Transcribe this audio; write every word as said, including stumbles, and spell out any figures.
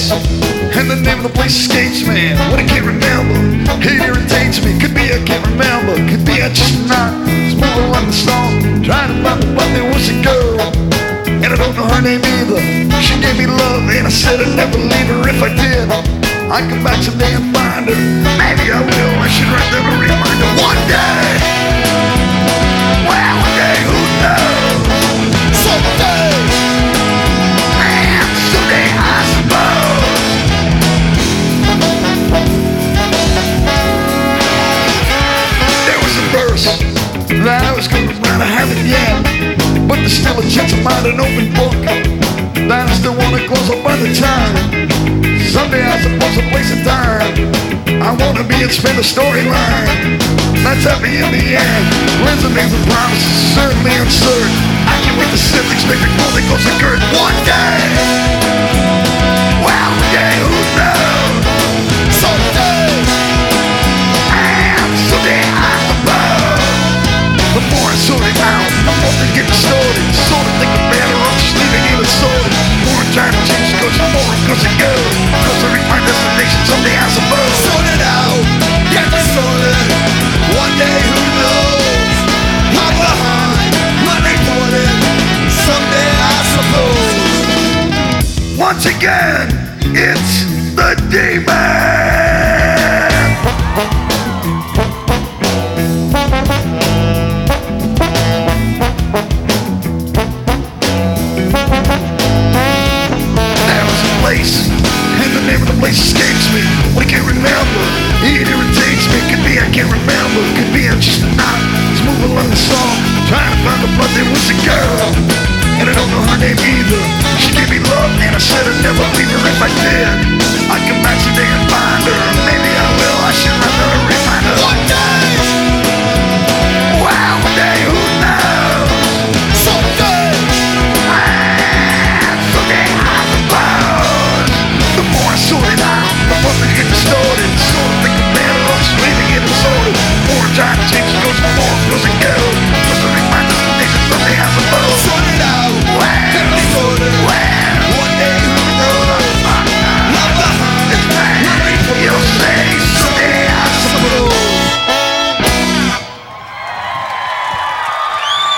place, and the name of the place escapes me. What I can't remember, it irritates me. Could be I can't remember, could be I just not. It's moving along the song, trying to find the one that was a girl, and I don't know her name either. She gave me love, and I said I'd never leave her. If I did, I'd come back someday and find her. Maybe I will, I should write them a reminder. One day, well, one day, who knows? Someday, man, someday I suppose. There was a verse that I was going to write, I haven't yet, but there's still a chance of mine, an open book that I still want to close up by the time. Someday I suppose a place and time I wanna be and spin the storyline that's happy in the end. Resumes and promises, certainly uncertain. I can wait the siblings make before they close the curtain. One day, well, one day, who knows? Someday, and someday I suppose. The more I sort it out, the more they get distorted. Sort of think I'm better off just leaving it assorted. More time to change goes, the more it goes it goes. Cause I reach my destination someday I suppose. Sort it out, get distorted. One day who knows? I'm behind, unreported. Someday I suppose. Once again, it's the Demon.